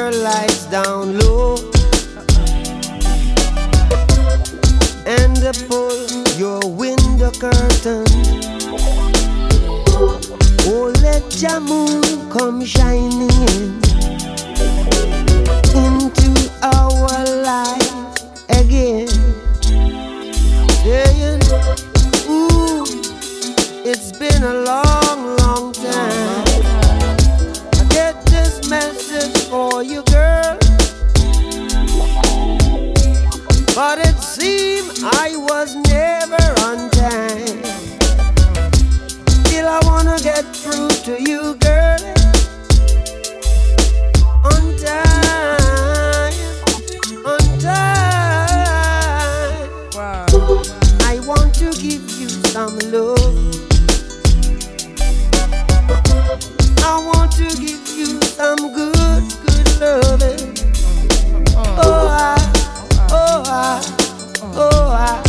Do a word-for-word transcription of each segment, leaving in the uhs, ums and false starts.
your lights down low and pull your window curtain. Oh, let your moon come shining in into our life again. Saying, ooh, it's been a long, long time. I get this message for you, girl, but it seemed I was never on time. Still I wanna get through to you, girl, on time, on time. Wow. I want to give you some love. I want to give you some good, good loving. Oh, I, oh, I, oh, I.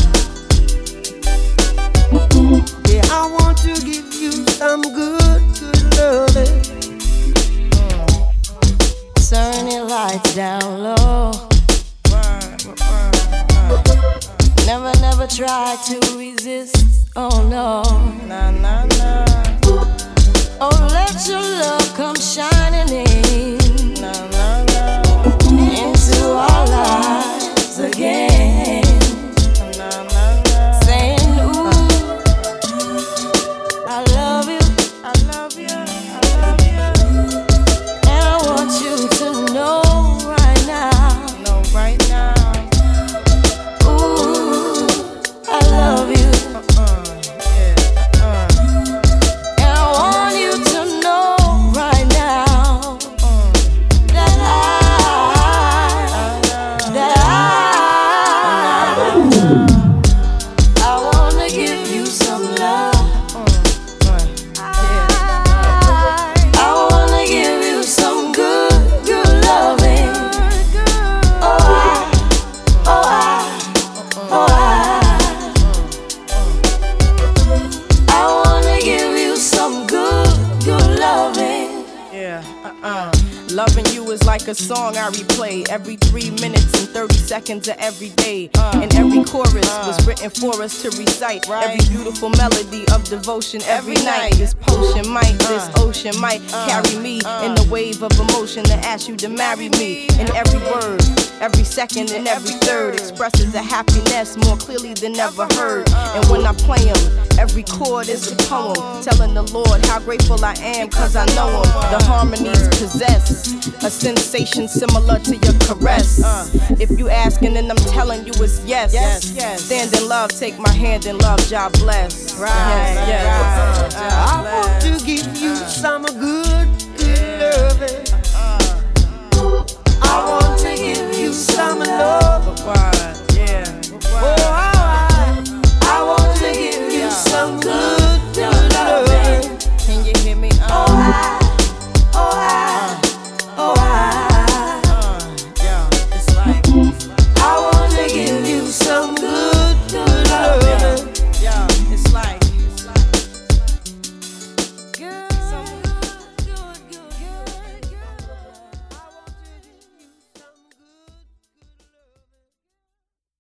Yeah, I want to give you some good, good loving. Turn your lights down low. Never, never try to resist. Oh no. Nah, nah, nah. Oh, let your love come shining in Nah, nah, nah. into our lives again. Nah, nah, nah. Saying, ooh, I love you, I love you, I love you. and I want you to know right now. No, right now. Ooh, I love you, Uh-uh, yeah, uh-uh. and I want you to know right now that I, that I, I wanna give you some love. I wanna give you some good, good loving. Oh, I, oh, I, oh, I. I wanna give you some good, good loving. Yeah, uh-uh. Loving you is like a song I replay every three minutes and thirty seconds of every day. And every chorus was written for us to recite. Every beautiful melody of devotion every night. This potion might, this ocean might carry me in the wave of emotion to ask you to marry me. And every word, every second and every third expresses a happiness more clearly than ever heard. And when I play them, every chord is a poem telling the Lord how grateful I am cause I know him. The harmonies possess a sensation similar to your caress. If you asking then I'm telling you it's yes. Yes, yes. Stand in love, take my hand in love, God bless. Right, Yes, yes. I want to give you some good, good loving.